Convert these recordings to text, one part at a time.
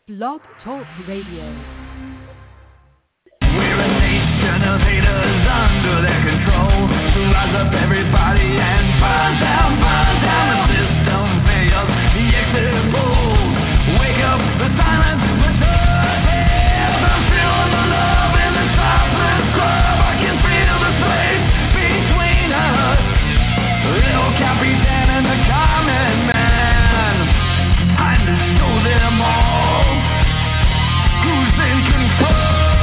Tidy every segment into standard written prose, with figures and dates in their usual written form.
Blog Talk Radio. We're a nation of haters under their control. So rise up everybody and burn down the system fails. The exit polls wake up the silence, return hands. I'm feeling the love in the topless club. I can feel the space between us. Little Capitan and the common man. Time to show them all who's in control.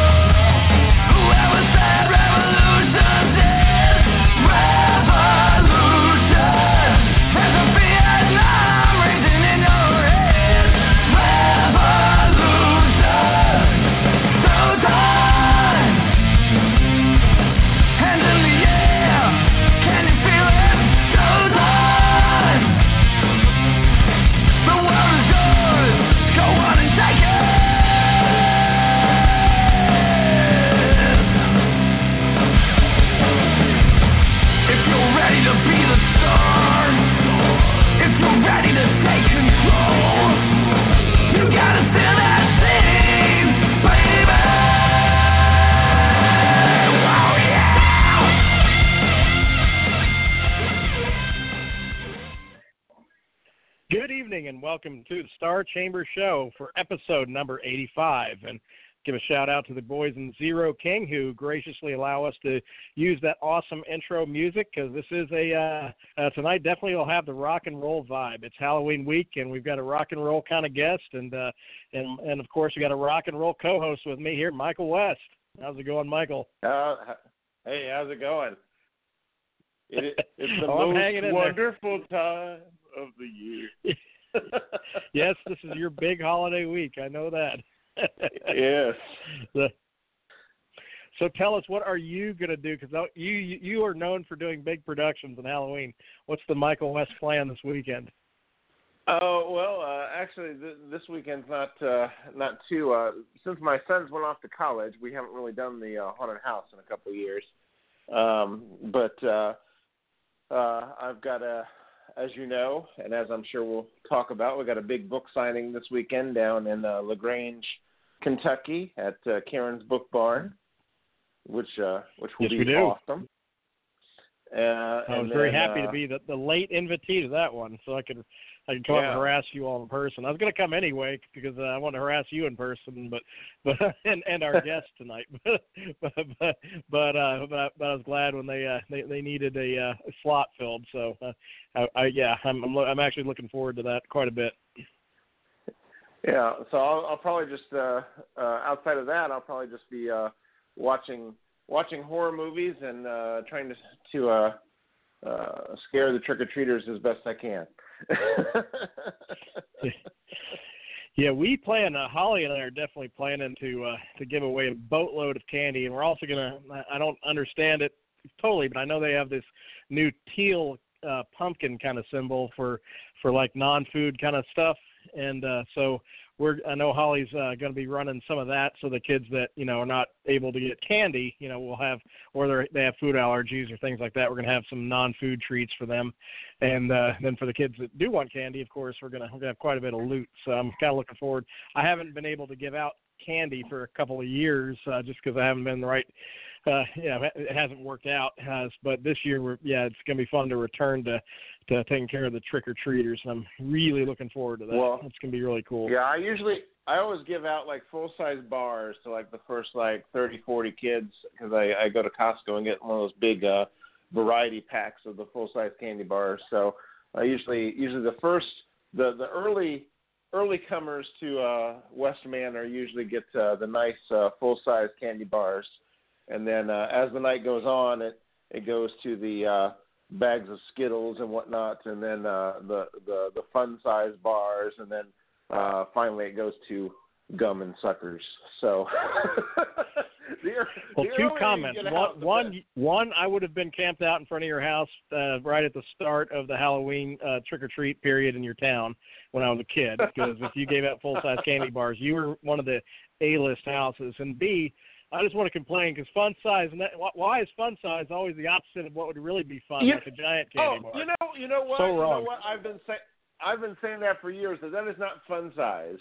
And welcome to the Star Chamber Show for episode number 85. And give a shout out to the boys in Zero King who graciously allow us to use that awesome intro music, because this is tonight definitely will have the rock and roll vibe. It's Halloween week and we've got a rock and roll kind of guest, and of course we got a rock and roll co-host with me here, Michael West. How's it going, Michael? Hey, how's it going? It's the most wonderful time of the year. Yes, this is your big holiday week. I know that. Yes. So tell us, what are you going to do? Because you are known for doing big productions on Halloween. What's the Michael West plan this weekend? Oh, well, actually, this weekend's not too. Since my sons went off to college, we haven't really done the haunted house in a couple of years. But I've got as you know, and as I'm sure we'll talk about, we got a big book signing this weekend down in LaGrange, Kentucky, at Karen's Book Barn, which will be awesome. I was very happy to be the late invitee to that one, so I could come up and harass you all in person. I was going to come anyway because I want to harass you in person, but and our guest tonight. but I was glad when they needed a slot filled. So I'm actually looking forward to that quite a bit. Yeah, so I'll probably just outside of that, I'll probably just be watching horror movies and trying to scare the trick-or-treaters as best I can. Yeah, we plan. Holly and I are definitely planning to give away a boatload of candy, and we're also gonna. I don't understand it totally, but I know they have this new teal pumpkin kind of symbol for like non-food kind of stuff, and so I know Holly's going to be running some of that, so the kids that are not able to get candy, will have, or they have food allergies or things like that. We're going to have some non-food treats for them, and then for the kids that do want candy, of course, we're going to have quite a bit of loot. So I'm kind of looking forward. I haven't been able to give out candy for a couple of years just because I haven't been the right. It hasn't worked out. But this year, it's going to be fun to return to taking care of the trick-or-treaters, and I'm really looking forward to that. Well, it's going to be really cool. Yeah, I always give out like full-size bars to like the first like 30, 40 kids, because I go to Costco and get one of those big variety packs of the full-size candy bars. So usually the early comers to West Manor usually get the nice full-size candy bars. And then as the night goes on, it goes to the bags of Skittles and whatnot, and then the fun size bars, and then finally it goes to gum and suckers. So two comments. One, I would have been camped out in front of your house right at the start of the Halloween trick-or-treat period in your town when I was a kid, because if you gave out full-size candy bars, you were one of the A-list houses. And B, I just want to complain because fun size, and why is fun size always the opposite of what would really be fun, like a giant candy bar? You know what? So wrong. You know what? I've been saying that for years. That is not fun size.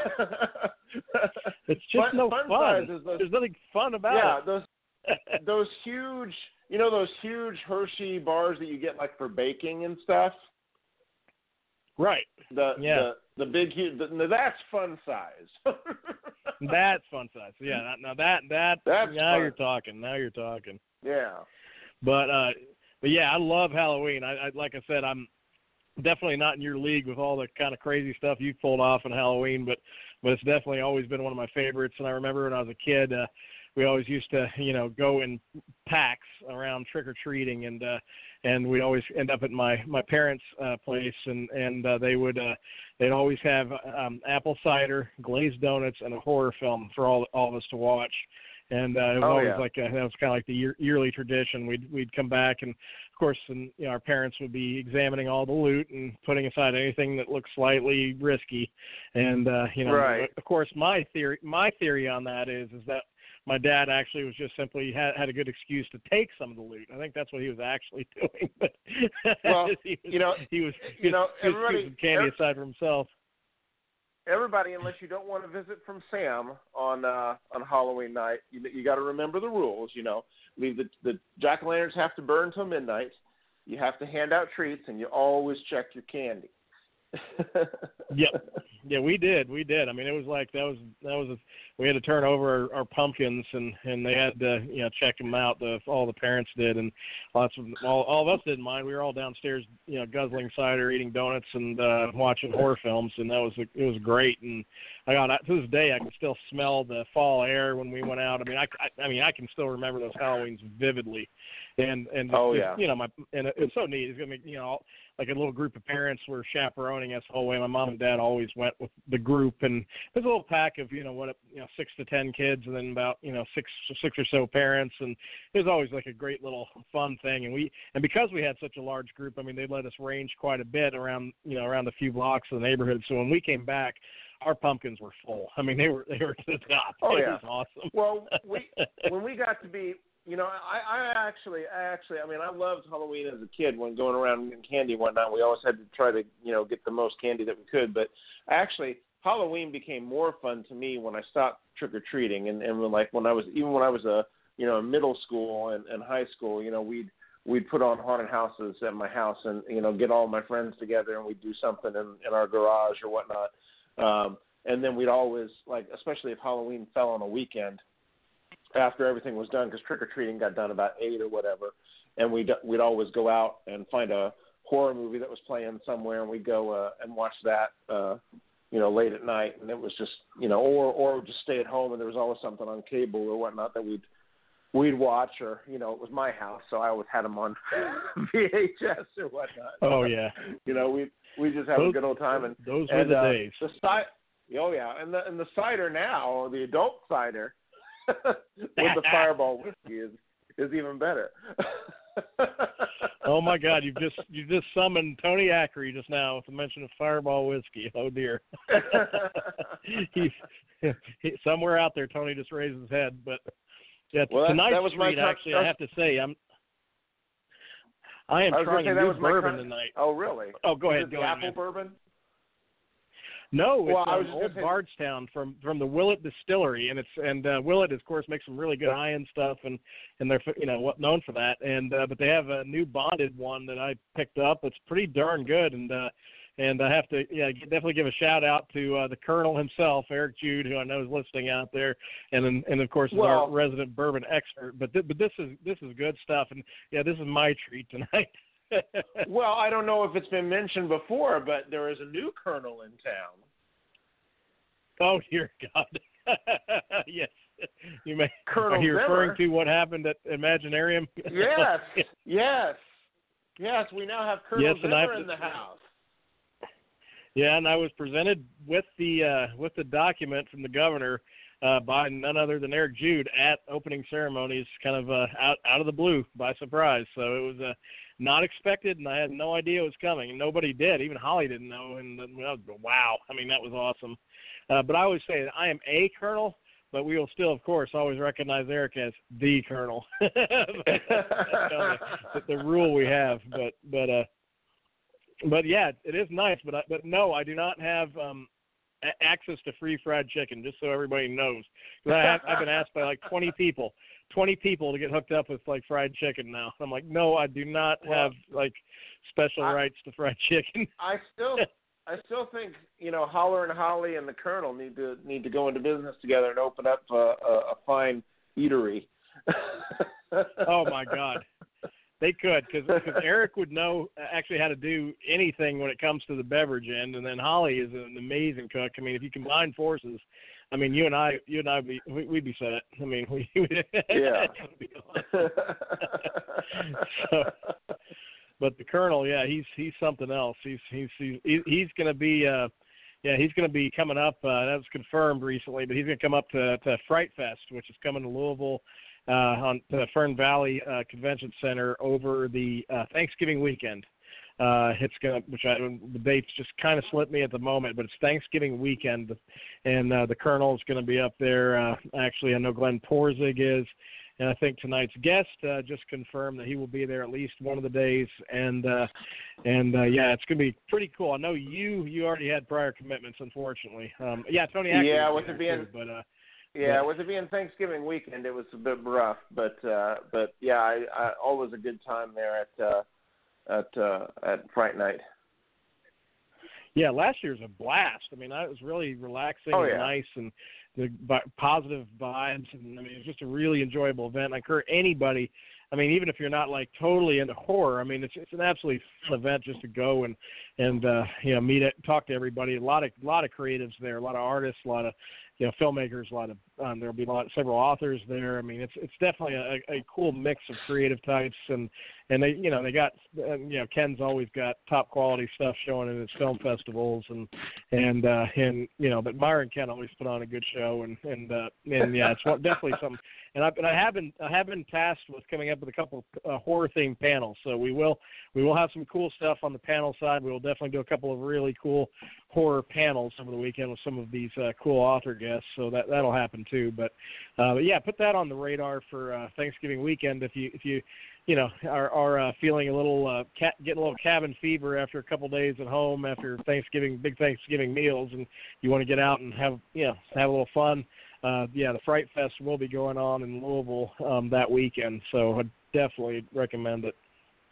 It's just no fun. Size Is There's nothing fun about it. Yeah, those huge, those huge Hershey bars that you get like for baking and stuff. Right. The big huge. That's fun size. That's fun size. Yeah. Now that's now fun. you're talking. Now you're talking. Yeah. But yeah, I love Halloween. I like I said, I'm definitely not in your league with all the kind of crazy stuff you pulled off on Halloween, but it's definitely always been one of my favorites. And I remember when I was a kid, we always used to, go in packs around trick or treating, and we'd always end up at my parents' place, and they'd always have apple cider, glazed donuts, and a horror film for all of us to watch. And it was always like that was kind of like the yearly tradition. We'd come back, and of course, our parents would be examining all the loot and putting aside anything that looked slightly risky. And right. Of course, my theory on that is that my dad actually was just simply had a good excuse to take some of the loot. I think that's what he was actually doing. But well, he was everybody keeping candy aside for himself. Everybody, unless you don't want to visit from Sam on Halloween night, you got to remember the rules. Leave the jack-o'-lanterns have to burn till midnight. You have to hand out treats, and you always check your candy. Yeah, we did. I mean, it was like we had to turn over our pumpkins, and they had to check them out. All the parents did, and all of us didn't mind. We were all downstairs, guzzling cider, eating donuts, and watching horror films, and it was great. And to this day I can still smell the fall air when we went out. I mean I can still remember those Halloweens vividly, and and it's so neat. It's gonna be like a little group of parents were chaperoning us the whole way. My mom and dad always went with the group, and there's a little pack of 6 to 10 kids, and then about six or so parents, and it was always like a great little fun thing. And because we had such a large group, I mean they let us range quite a bit around a few blocks of the neighborhood. So when we came back, our pumpkins were full. I mean they were to the top. Oh It yeah, was awesome. Well, when we got to be. I actually, I loved Halloween as a kid when going around getting candy one night. We always had to try to, get the most candy that we could. But actually, Halloween became more fun to me when I stopped trick-or-treating. And when I was in middle school and high school, we'd put on haunted houses at my house and, get all my friends together and we'd do something in our garage or whatnot. And then we'd always, especially if Halloween fell on a weekend, after everything was done, because trick-or-treating got done about 8 or whatever, and we'd always go out and find a horror movie that was playing somewhere, and we'd go and watch that, late at night, and it was just, or just stay at home, and there was always something on cable or whatnot that we'd watch, or, it was my house, so I always had them on VHS or whatnot. Oh, yeah. we just have a good old time. And those were the days. And the cider now, the adult cider, with the Fireball whiskey is even better. Oh my God! You just summoned Tony Ackery just now with the mention of Fireball whiskey. Oh dear. He's somewhere out there. Tony just raised his head, but yeah, tonight's that was treat. Actually, I have to say, I am trying a new bourbon tonight. Oh really? Oh, go ahead. Go apple bourbon. No, it's old Bardstown from the Willett Distillery, and Willett, of course, makes some really good high-end stuff, and they're known for that. And but they have a new bonded one that I picked up. It's pretty darn good, and I have to definitely give a shout out to the Colonel himself, Eric Jude, who I know is listening out there, and of course is our resident bourbon expert. But this is good stuff, and this is my treat tonight. Well, I don't know if it's been mentioned before, but there is a new Colonel in town. Oh, dear God. Yes. You may. Colonel Are you Zimmer. referring to what happened at Imaginarium? Yes. We now have Colonel Zimmer in the house. Yeah, and I was presented with the document from the governor by none other than Eric Jude at opening ceremonies, kind of out of the blue by surprise. So it was not expected, and I had no idea it was coming, and nobody did. Even Holly didn't know, and wow. I mean, that was awesome. But I always say that I am a colonel, but we will still, of course, always recognize Eric as the colonel. That's the rule we have. But But yeah, it is nice. But no, I do not have access to free fried chicken. Just so everybody knows, 'cause I've been asked by like 20 people to get hooked up with like fried chicken now. I'm like, no, I do not have like special rights to fried chicken. I still think Holler and Holly and the Colonel need to go into business together and open up a fine eatery. Oh my God, they could, because Eric would know actually how to do anything when it comes to the beverage end, and then Holly is an amazing cook. I mean, if you combine forces, I mean, you and I we'd be set. I mean, yeah. So, but the Colonel, yeah, he's something else. He's going to be he's going to be coming up. That was confirmed recently, but he's going to come up to Fright Fest, which is coming to Louisville on the Fern Valley Convention Center over the Thanksgiving weekend. It's gonna, the dates just kind of slipped me at the moment, but it's Thanksgiving weekend, and the Colonel is going to be up there. Actually, I know Glenn Porzig is. And I think tonight's guest just confirmed that he will be there at least one of the days, and yeah, it's going to be pretty cool. I know you already had prior commitments, unfortunately. Yeah, Tony. Yeah, with it being with it being Thanksgiving weekend, it was a bit rough, but yeah, I always a good time there at Fright Night. Yeah, last year was a blast. I mean, it was really relaxing and nice, and the positive vibes, and I mean, it was just a really enjoyable event. I encourage anybody, I mean, even if you're not like totally into horror, I mean, it's an absolutely fun event just to go and meet it, talk to everybody. A lot of creatives there, a lot of artists, a lot of filmmakers, a lot of there'll be several authors there. I mean, it's definitely a cool mix of creative types, and they got Ken's always got top quality stuff showing in his film festivals, and but Myron Ken always put on a good show, and yeah, it's definitely something. And I have been tasked with coming up with a couple horror themed panels, so we will have some cool stuff on the panel side. We will definitely do a couple of really cool horror panels over the weekend with some of these cool author guests, so that'll happen too. But yeah, put that on the radar for Thanksgiving weekend if you are feeling a little getting a little cabin fever after a couple days at home after big Thanksgiving meals, and you want to get out and have a little fun. The Fright Fest will be going on in Louisville that weekend, so I definitely recommend it.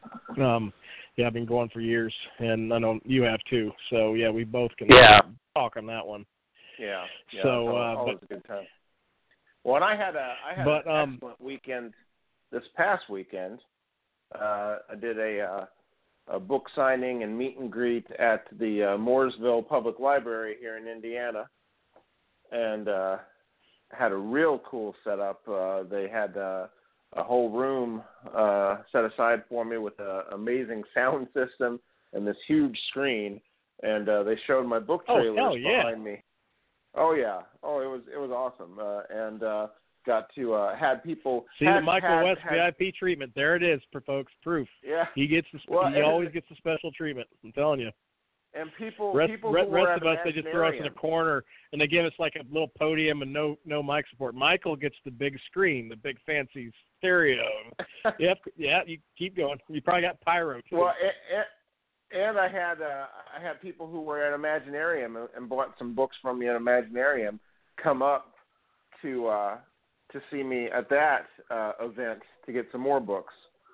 I've been going for years, and I know you have too. So yeah, we both can talk on that one. Yeah. So always a good time. Well, and I had an excellent weekend this past weekend. I did a book signing and meet and greet at the Mooresville Public Library here in Indiana, and had a real cool setup. They had a whole room set aside for me with an amazing sound system and this huge screen, and they showed my book trailers behind me. Oh yeah! Oh, it was awesome, and got to had people see the Michael West VIP treatment. There it is, for folks. Proof. Yeah, he gets he always gets the special treatment. I'm telling you. And people rest who were of us, they just throw us in a corner and they give us like a little podium and no mic support. Michael gets the big screen, the big fancy stereo. Yep, yeah, you keep going. You probably got pyro too. Well, and I had people who were at Imaginarium and bought some books from me at Imaginarium come up to see me at that event to get some more books.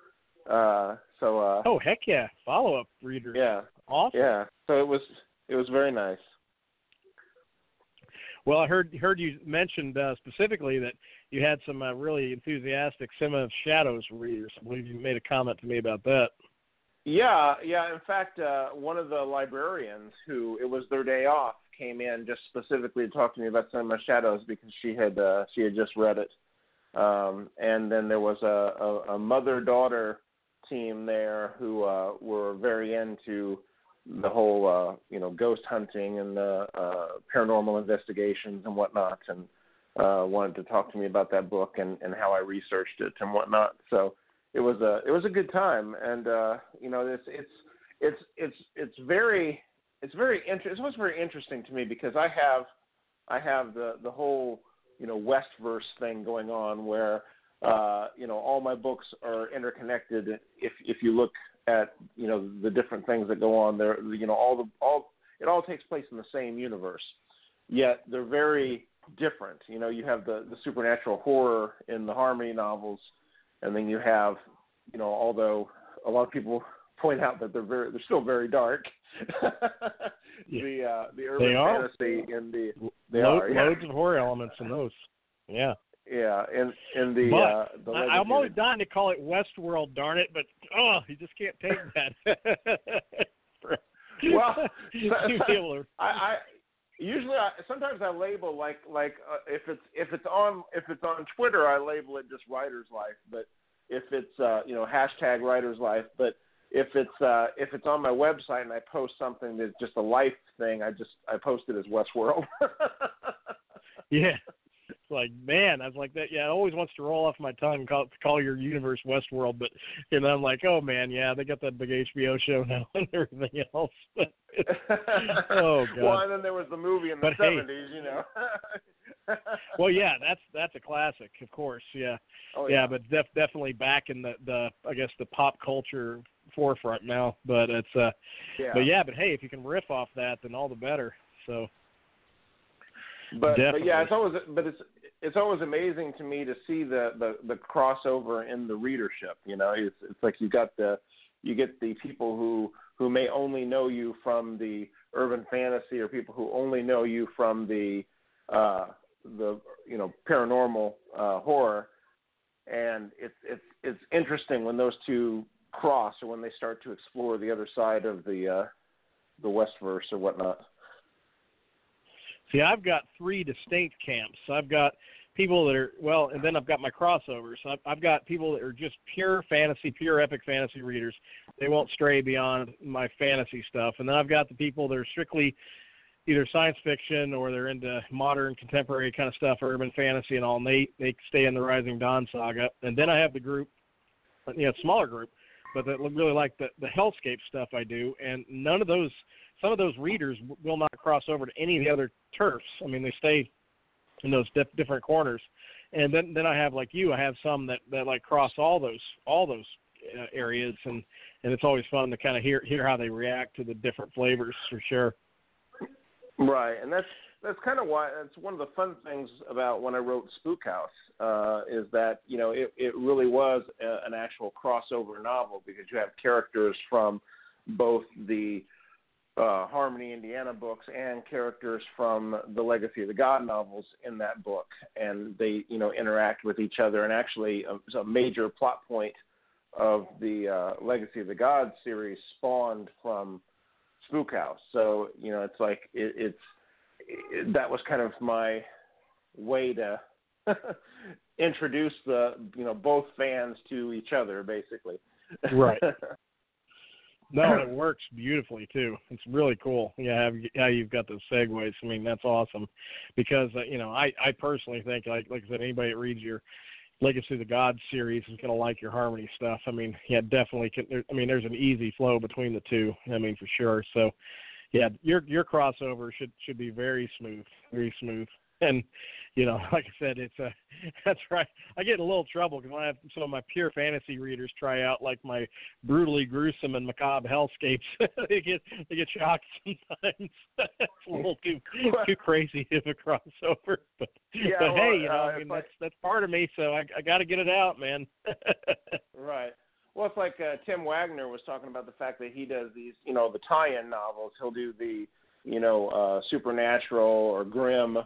Oh heck yeah! Follow-up readers. Yeah. Awesome. Yeah. So it was very nice. Well, I heard you mentioned specifically that you had some really enthusiastic Cinema of Shadows readers. I believe you made a comment to me about that. Yeah. In fact, one of the librarians who it was their day off came in just specifically to talk to me about Cinema of Shadows because she had just read it. And then there was a mother-daughter team there who were very into the whole ghost hunting and the paranormal investigations and whatnot, and wanted to talk to me about that book and how I researched it and whatnot. So it was a good time, and it's very interesting to me because I have the whole Westverse thing going on where all my books are interconnected if you look at the different things that go on there. It all takes place in the same universe, yet they're very different. You have the supernatural horror in the Harmony novels, and then you have, although a lot of people point out that they're still very dark. The urban fantasy in the loads of horror elements in those. Yeah. Yeah, in the I'm always dying to call it Westworld, darn it, but you just can't take that. Well, sometimes I label like if it's on Twitter, I label it just Writer's Life, but if it's hashtag Writer's Life, but if it's on my website and I post something that's just a life thing, I post it as Westworld. Yeah. It's like, man, I was like that. Yeah, it always wants to roll off my tongue and call your universe Westworld, but I'm like, oh man, yeah, they got that big HBO show now and everything else. Oh god. Well, and then there was the movie in the 70s, Well, yeah, that's a classic, of course. Yeah. Oh, yeah. But definitely back in the I guess the pop culture forefront now. But it's but hey, if you can riff off that, then all the better. So. But yeah, it's always amazing to me to see the crossover in the readership. It's like you get the people who may only know you from the urban fantasy, or people who only know you from the paranormal horror, and it's interesting when those two cross, or when they start to explore the other side of the Westverse or whatnot. See, I've got three distinct camps. I've got people that are, and then I've got my crossovers. I've got people that are just pure fantasy, pure epic fantasy readers. They won't stray beyond my fantasy stuff. And then I've got the people that are strictly either science fiction, or they're into modern, contemporary kind of stuff, urban fantasy and all, and they stay in the Rising Dawn saga. And then I have the group, smaller group, but that really like the hellscape stuff I do. And some of those readers will not cross over to any of the other turfs. I mean, they stay in those different corners. And then I have, like you, I have some that like cross all those areas, and it's always fun to kind of hear how they react to the different flavors, for sure. Right, and that's kind of why it's one of the fun things about when I wrote Spook House, is that it really was an actual crossover novel, because you have characters from both the Harmony, Indiana books, and characters from the Legacy of the God novels in that book, and they interact with each other. And actually, a major plot point of the Legacy of the God series spawned from Spook House. So it's like that was kind of my way to introduce both fans to each other, basically. Right. No, it works beautifully too. It's really cool. Yeah, how you've got those segues. I mean, that's awesome, because I personally think, like I said, anybody that reads your Legacy of the Gods series is going to like your Harmony stuff. I mean, yeah, definitely. There's an easy flow between the two. I mean, for sure. So, yeah, your crossover should be very smooth, very smooth. And like I said, that's right. I get in a little trouble because when I have some of my pure fantasy readers try out like my brutally gruesome and macabre hellscapes, they get shocked sometimes. It's a little too crazy of a crossover. But hey, that's part of me, so I got to get it out, man. Right. Well, it's like Tim Wagner was talking about the fact that he does these, the tie-in novels. He'll do the, supernatural or grim.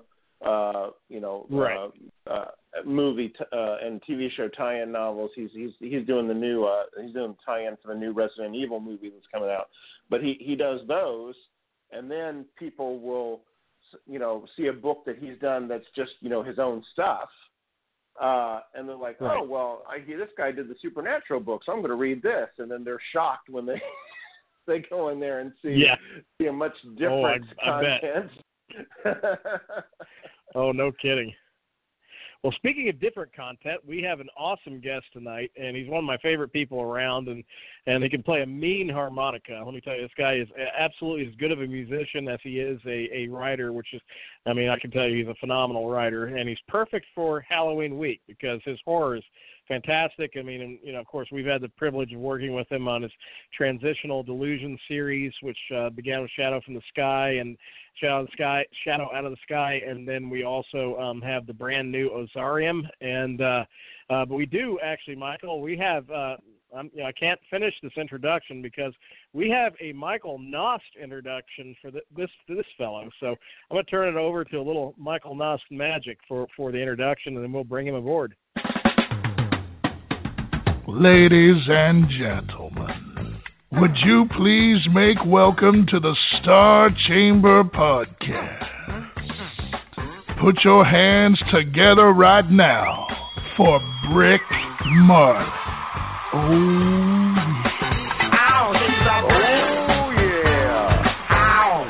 Movie and TV show tie-in novels. He's doing the new he's doing tie-in for the new Resident Evil movie that's coming out. But he does those, and then people will see a book that he's done that's just his own stuff, and they're like, right. Oh well, I hear this guy did the supernatural book, so I'm going to read this, and then they're shocked when they go in there and see a much different content. Oh, no kidding. Well, speaking of different content, we have an awesome guest tonight, and he's one of my favorite people around, and he can play a mean harmonica. Let me tell you, this guy is absolutely as good of a musician as he is a writer, which is, I can tell you he's a phenomenal writer, and he's perfect for Halloween week because his horror is fantastic. I mean, and, of course, we've had the privilege of working with him on his Transitional Delusion series, which began with Shadow from the Sky and Shadow Out of the Sky, and then we also have the brand new Ozarium. And but we do actually, Michael, we have. I can't finish this introduction because we have a Michael Nost introduction for this fellow. So I'm going to turn it over to a little Michael Nost magic for the introduction, and then we'll bring him aboard. Ladies and gentlemen, would you please make welcome to the Star Chamber Podcast? Put your hands together right now for Brick Marlin. Oh, yeah. Ow, oh, yeah. Ow.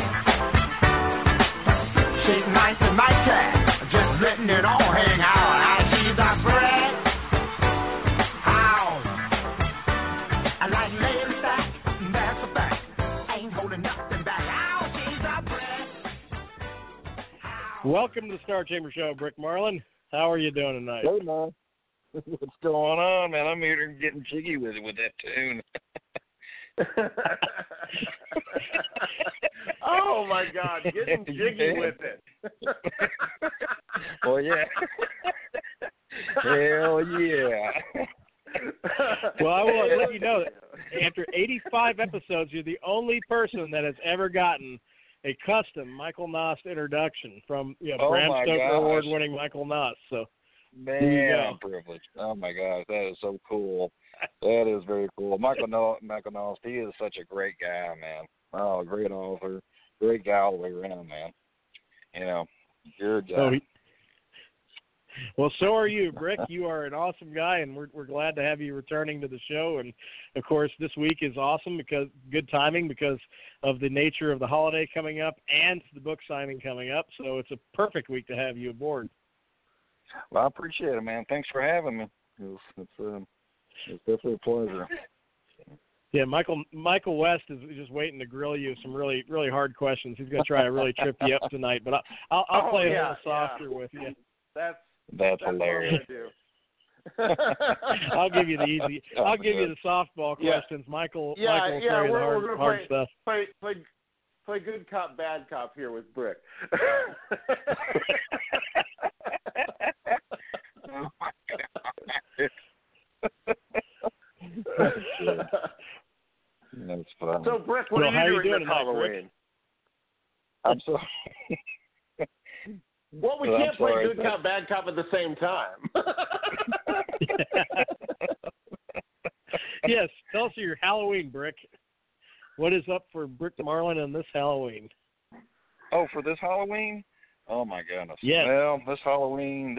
She's nice and my cat, just letting it all hang out. She's a bread. Ow. I like laying back, that's a fact. Ain't holding nothing back. Ow, she's a bread. Ow. Welcome to the Star Chamber Show, Brick Marlin. How are you doing tonight? Hey, man. What's going on, man? I'm here getting jiggy with that tune. Oh my God, getting jiggy with it. Well, yeah. Hell yeah. Well, I will let you know that after 85 episodes, you're the only person that has ever gotten a custom Michael Nost introduction from Bram Stoker award-winning Michael Nost. So. Man, I'm privileged. Oh my gosh, that is so cool. That is very cool. Michael Nost, he is such a great guy, man. Oh, great author, great guy all the way around, man. Good guy. Well, so are you, Brick. You are an awesome guy, and we're glad to have you returning to the show. And of course, this week is awesome because good timing because of the nature of the holiday coming up and the book signing coming up. So it's a perfect week to have you aboard. Well, I appreciate it, man. Thanks for having me. It's definitely a pleasure. Yeah, Michael West is just waiting to grill you some really, really hard questions. He's going to try to really trip you up tonight, but I'll play a little softer with you. That's hilarious. I'll give you the easy. I'll give you the softball questions. Michael will tell you the hard stuff. Play good cop, bad cop here with Brick. Oh my God. That's funny. So, Brick, what are you doing this Halloween? I'm sorry. Well, we can't play good cop, bad cop at the same time. Yes, tell us your Halloween, Brick. What is up for Brick Marlin on this Halloween? Oh, for this Halloween? Oh my goodness. Yes. Well, this Halloween,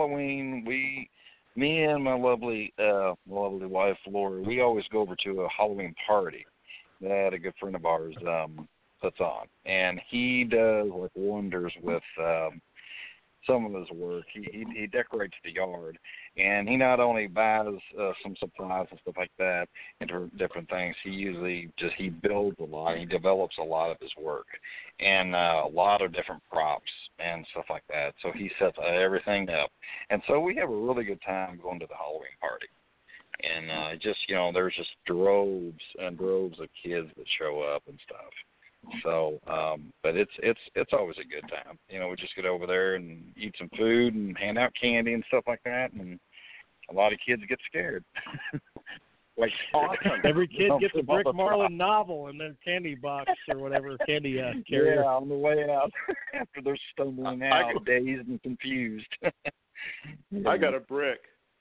me and my lovely wife Lori, we always go over to a Halloween party that a good friend of ours puts on, and he does like wonders with some of his work. He decorates the yard, and he not only buys some supplies and stuff like that into different things. He builds a lot. He develops a lot of his work, and a lot of different props and stuff like that. So he sets everything up, and so we have a really good time going to the Halloween party. And there's just droves and droves of kids that show up and stuff. So, but it's always a good time. We just get over there and eat some food and hand out candy and stuff like that, and a lot of kids get scared. Like awesome. Every kid gets a Brick Marlin novel in their candy box or whatever candy carrier. Yeah, on the way out after they're stumbling out, dazed and confused. I got a brick.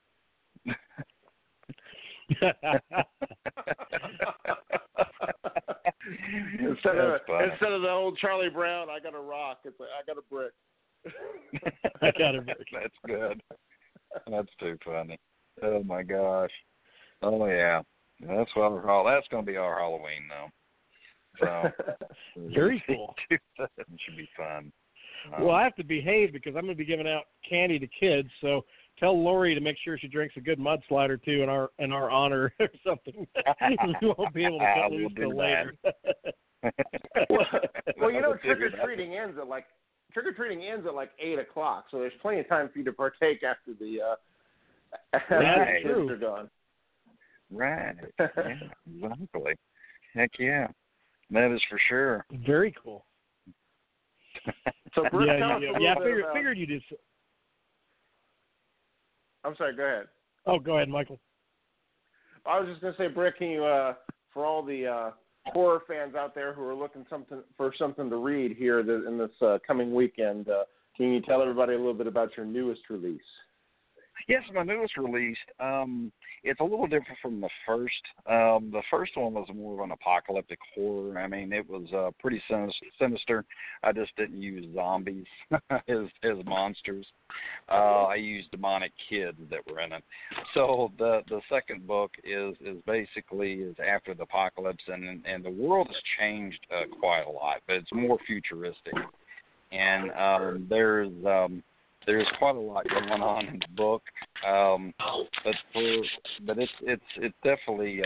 Instead of the old Charlie Brown, I got a rock. It's like I got a brick. I got a brick. That's good. That's too funny. Oh my gosh. Oh yeah. That's going to be our Halloween though. So very cool. It should be fun. Well, I have to behave because I'm going to be giving out candy to kids. So tell Lori to make sure she drinks a good mudslide or two in our honor or something. We won't be able to cut loose till later. Well, trick-or-treating ends at like 8 o'clock, so there's plenty of time for you to partake after the That's true. Kids are gone. Right. Yeah, exactly. Heck yeah. That is for sure. Very cool. So, Bruce, tell us a I little bit about... figured you did. I'm sorry, go ahead. Oh, go ahead, Michael. I was just going to say, Brick, can you, for all the horror fans out there who are looking for something to read here in this coming weekend, can you tell everybody a little bit about your newest release? Yes, my newest release. It's a little different from the first. The first one was more of an apocalyptic horror. I mean, it was pretty sinister. I just didn't use zombies as monsters. I used demonic kids that were in it. So the second book is basically after the apocalypse, and the world has changed quite a lot, but it's more futuristic. And there's quite a lot going on in the book, but it's definitely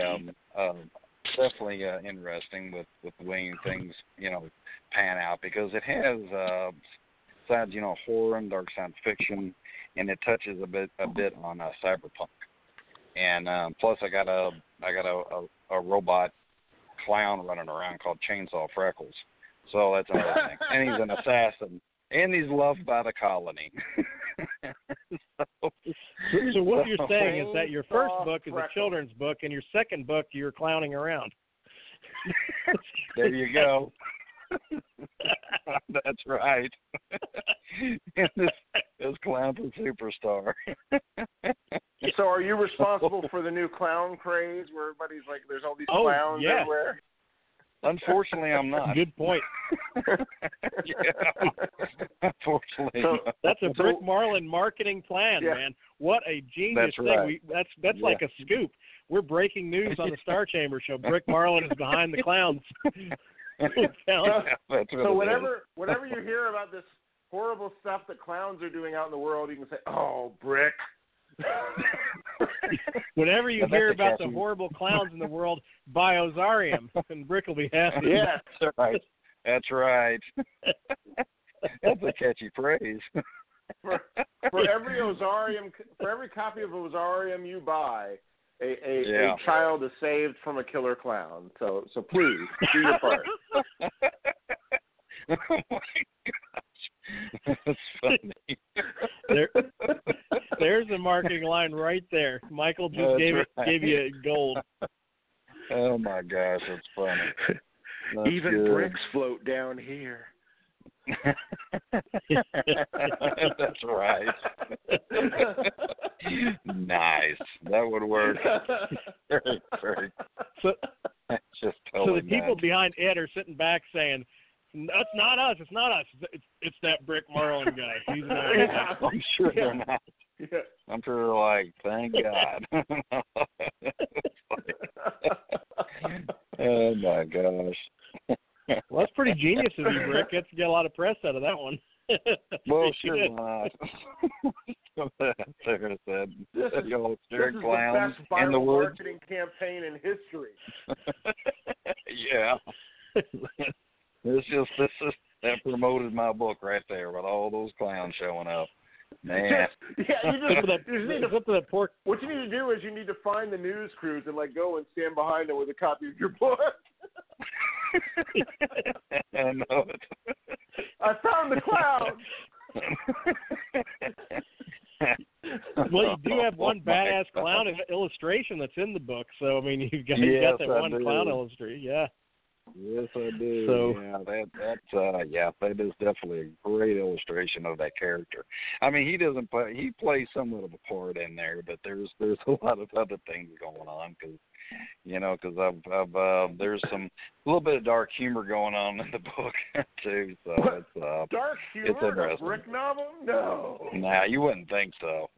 interesting with the way things pan out, because it has besides horror and dark science fiction, and it touches a bit on cyberpunk, and plus I got a robot clown running around called Chainsaw Freckles, so that's another thing, and he's an assassin. And he's loved by the colony. So what you're saying is that your first book is a children's book, and your second book you're clowning around. There you go. That's right. And this clown's a superstar. So are you responsible for the new clown craze where everybody's like, there's all these clowns everywhere? Unfortunately, I'm not. Good point. Yeah. Unfortunately, that's a Brick Marlin marketing plan, man. What a genius thing! Right. That's like a scoop. We're breaking news on the Star Chamber show. Brick Marlin is behind the clowns. So whenever you hear about this horrible stuff that clowns are doing out in the world, you can say, "Oh, Brick." Whenever you hear about the horrible clowns in the world, buy Ozarium, and Brick will be happy. Yeah, that's right. That's right. That's a catchy phrase. For every copy of Ozarium you buy, a child is saved from a killer clown. So please do your part. Oh my gosh, that's funny. There's a marketing line right there. Michael just gave you gold. Oh my gosh, that's funny. That's even good. Bricks float down here. That's right. Nice. That would work. Very, very. So just totally the people nice. behind Ed are sitting back saying, "That's not us. It's not us. It's that Brick Marlin guy. He's not." I'm sure they're not. Yeah. I'm sure they're like, thank God. Oh my gosh. Well, that's pretty genius of you, Brick. Gets to get a lot of press out of that one. Well, sure not. Sarah said, This is clowns the best in the viral woods. marketing campaign in history. Yeah. That promoted my book right there with all those clowns showing up. Man. What you need to do is you need to find the news crews and go and stand behind them with a copy of your book. I know it. I found the clown. Well, you do have one badass clown illustration that's in the book, so I mean you've got that one clown illustration, yeah. Yes, I do. So, that is definitely a great illustration of that character. I mean, he plays somewhat of a part in there, but there's a lot of other things going on because there's a little bit of dark humor going on in the book too. So it's dark humor it's interesting. in a Brick novel? No. Nah, you wouldn't think so.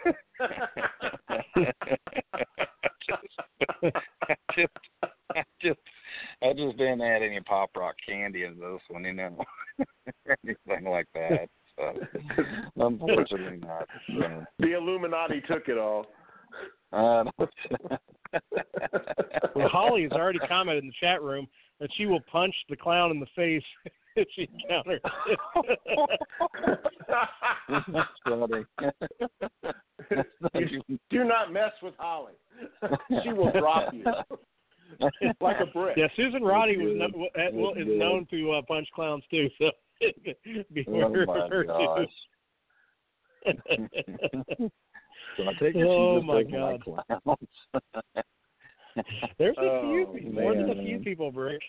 I just didn't add any pop rock candy in this one, anything like that. So, unfortunately not. The Illuminati took it all. Well, Holly has already commented in the chat room that she will punch the clown in the face if she encounters it. That's funny. mess with Holly. She will drop you like a brick. Yeah, Susan Roddy is known to punch clowns too. So beware Oh her my too. So I take it Oh, she's just my taking like God. clowns. There's a few, more than a man. few people, Brick.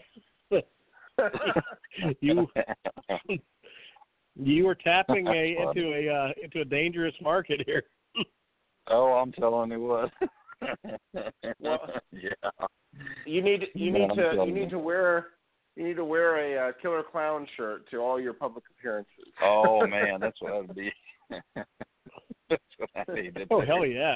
You were tapping into a dangerous market here. Oh, I'm telling you what. Well, yeah. You need to wear a killer clown shirt to all your public appearances. Oh man, that's what I'd be. That's what I need to Oh do. hell yeah!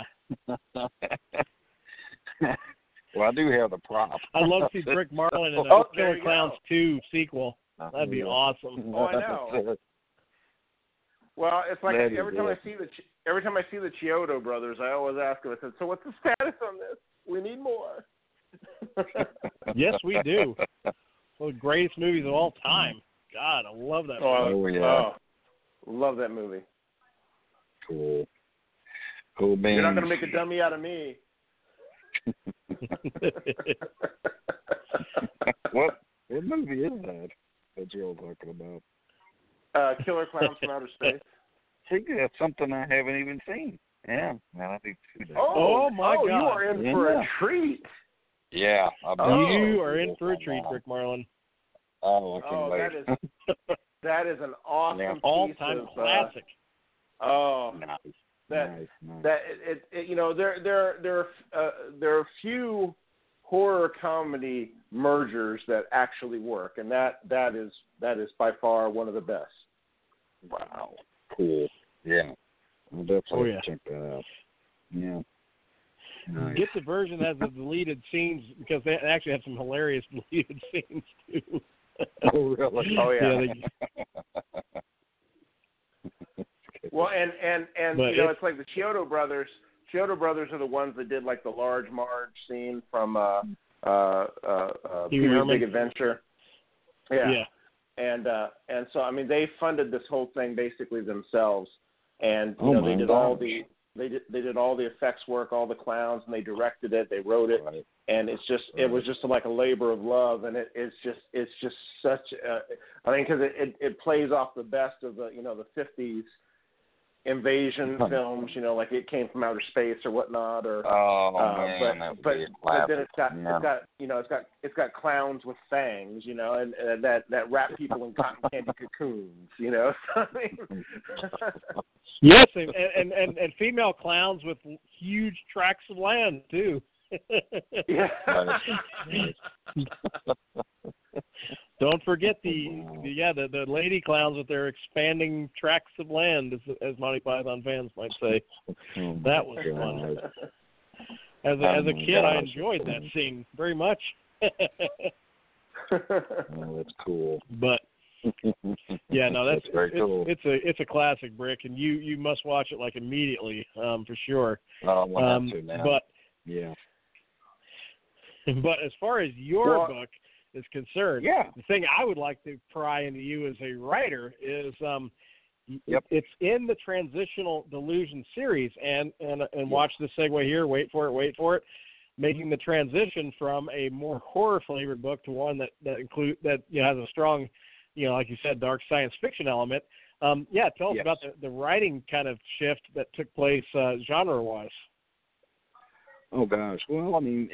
Well, I do have the prop. I'd love to see Brick Marlin in a Oh, there Killer you Clowns go. 2 sequel. That'd be awesome. Oh, I know. Well, it's like That is every time it. I see the Chiodo brothers, I always ask them. I said, "So what's the status on this? We need more." Yes, we do. One of the greatest movies of all time. God, I love that movie. Oh yeah. Oh, love that movie. Cool. Cool beans. You're not going to make a dummy out of me. What movie is that you're all talking about? Killer Clowns from Outer Space. See, that's something I haven't even seen. Yeah, man, I think too. Oh, my God. You are in for a treat. Yeah, You are in for a treat, Brick Marlin. Oh, I can't wait. That is an awesome all-time piece of, classic. Nice. That nice. that it you know there are a few horror comedy mergers that actually work, and that is by far one of the best. Wow. Cool. Yeah. I'll definitely check that out. Yeah. Nice. Get the version that has the deleted scenes, because they actually have some hilarious deleted scenes too. Oh really? Oh yeah. Yeah, Well, and but you know, it's like the Chiodo brothers. Chiodo brothers are the ones that did like the Large Marge scene from Pee-wee's Big Adventure. Yeah. And so I mean they funded this whole thing basically themselves, and you know, they did all the effects work, all the clowns, and they directed it, they wrote it, right. And it was just like a labor of love, and it's just such I mean, because it plays off the best of the, you know, the 50s invasion films, you know, like It Came from Outer Space or whatnot, or but then it's got clowns with fangs, you know, and that wrap people in cotton candy cocoons, you know. I mean, yes, and female clowns with huge tracts of land too. Yeah. Don't forget the lady clowns with their expanding tracts of land, as Monty Python fans might say. That was fun. As a kid, I enjoyed that scene very much. Oh, that's cool. But yeah, no, that's very cool. It's a classic, Brick, and you must watch it like immediately, for sure. Oh, we'll have to now. But yeah. But as far as your book is concerned, yeah, the thing I would like to pry into you as a writer is Yep. It's in the Transitional Delusion series, and watch the segue here. Wait for it. Making the transition from a more horror flavored book to one that has a strong, you know, like you said, dark science fiction element. Tell us about the writing kind of shift that took place genre wise. Oh gosh, well, I mean,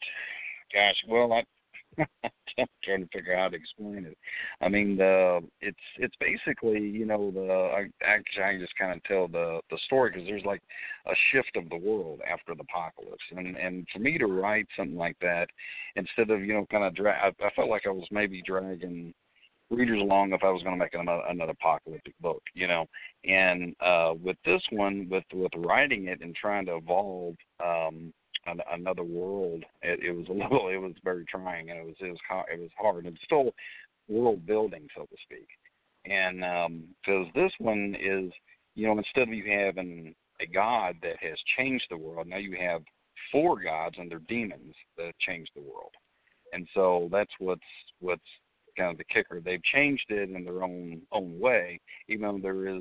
I'm trying to figure out how to explain it. I mean, it's basically, you know, I can just kind of tell the story, because there's like a shift of the world after the apocalypse, and for me to write something like that, instead of, you know, kind of I felt like I was maybe dragging readers along if I was going to make another apocalyptic book, you know. And with this one, with writing it and trying to evolve another world, it was very trying, and it was hard. It's still world building, so to speak. And because this one is, you know, instead of you having a god that has changed the world, now you have 4 gods and they're demons that have changed the world. And so that's what's kind of the kicker. They've changed it in their own way, even though there is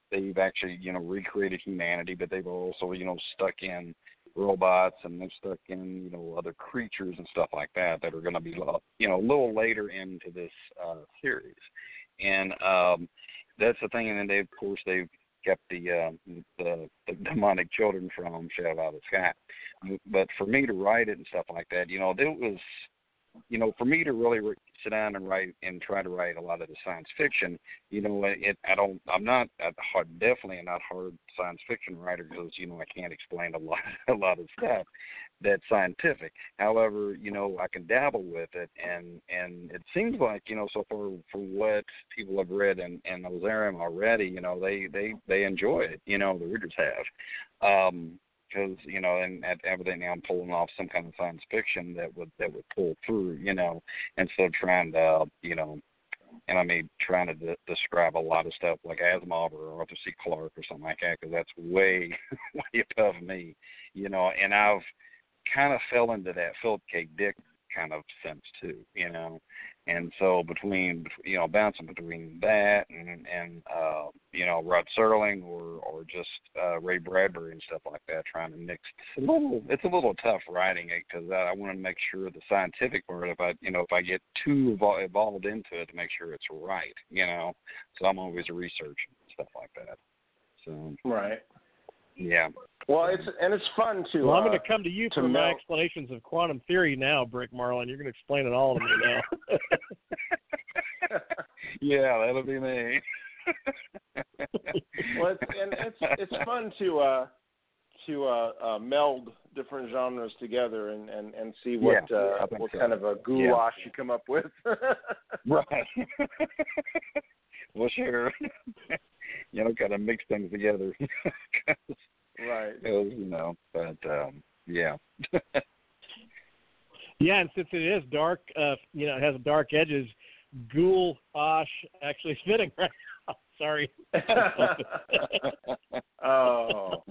they've actually, recreated humanity, but they've also, stuck in robots, and they've stuck in, other creatures and stuff like that are going to be, a little later into this series. And that's the thing. And then they've kept the demonic children from Shadow out of the Sky. But for me to write it and stuff like that, it was, for me to really sit down and write and try to write a lot of the science fiction, I'm not definitely a not hard science fiction writer, because I can't explain a lot of stuff that's scientific. However, I can dabble with it, and it seems like, so far for what people have read and Ozarium already, they enjoy it. The readers have. Because and evidently I'm pulling off some kind of science fiction that would pull through, instead of trying to, and I mean trying to describe a lot of stuff like Asimov or Arthur C. Clarke or something like that, because that's way above me, And I've kind of fell into that Philip K. Dick kind of sense too, And so between, bouncing between that and Rod Serling or just Ray Bradbury and stuff like that, trying to mix. It's a little tough writing it, because I want to make sure the scientific part, if I get too involved into it, to make sure it's right, So I'm always researching stuff like that. So right. Yeah. Well, it's fun to. Well, I'm going to come to you for my melt. explanations of quantum theory now, Brick Marlin. You're going to explain it all to me now. Yeah, that'll be me. Well, it's fun to meld different genres together and see what what kind of a goulash you come up with. Right. Well, sure. Kind of mix things together. Right. Yeah, and since it is dark, it has dark edges, goulash actually is fitting right now. Sorry. Oh.